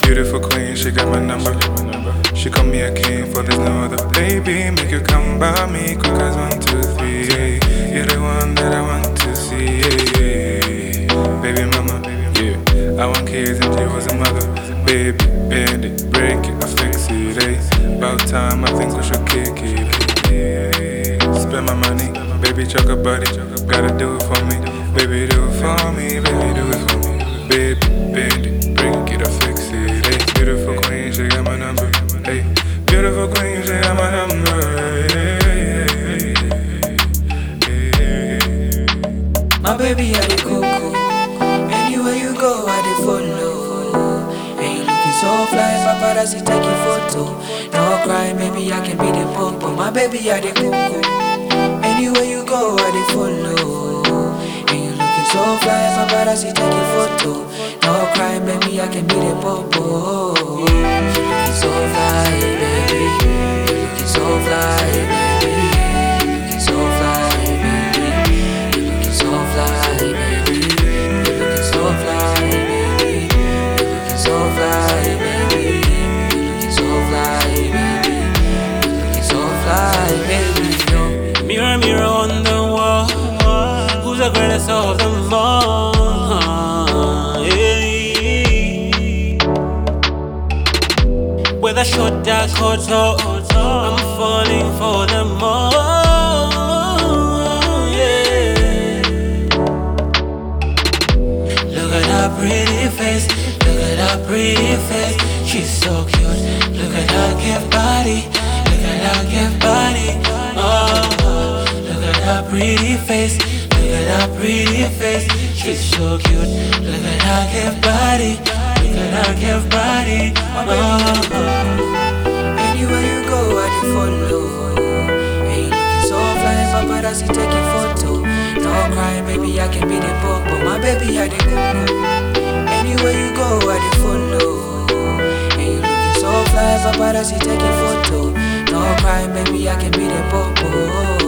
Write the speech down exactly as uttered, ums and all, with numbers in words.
Beautiful queen, she got my number. She call me a king, for there's no other. Baby, make you come by me, quick as one, two, three. Yeah. You're the one that I want to see. Yeah, yeah. Baby mama, yeah. I want kids and she was a mother. Baby, bend it, break it, I fix it. Eh. About time, I think we should kick it. Yeah. Spend my money, baby, chuck a buddy. Gotta do it for me, baby, do it for me, baby, do it for me. Baby, bend it, break it, I fix it. Hey, beautiful queen, she got my number. Hey, beautiful queen, she got my number. Hey, hey, hey, hey. My baby, I the coco. Anywhere you go, I the follow. And you looking so fly, paparazzi take your photo. No cry, maybe I can be the popo. My baby, I the coco. Anywhere you go, I the follow. And you looking so fly, paparazzi take your photo. No cry, baby, I can be the popo. You looking so fly, baby. You looking so fly, baby. You looking so fly, baby. You looking so fly, baby. You looking so fly, baby. You looking so fly, baby. You looking so fly, baby. You looking so fly, baby. Mirror, mirror on the wall, who's the greatest of them all? Whether short, dark, or tall, I'm falling for them all. Yeah. Look at her pretty face, look at her pretty face. She's so cute. Look at her gift body, look at her gift body. Oh, look at her pretty face, look at her pretty face. She's so cute. Look at her gift body, look at her gift body. Oh. Anywhere you go, I dey follow. And you looking so fly, paparazzi take your photo. No cry, baby, I can be the popo. My baby, I dey coco. Anywhere you go, I dey follow. And you looking so fly, paparazzi take your photo. No cry, baby, I can be the popo.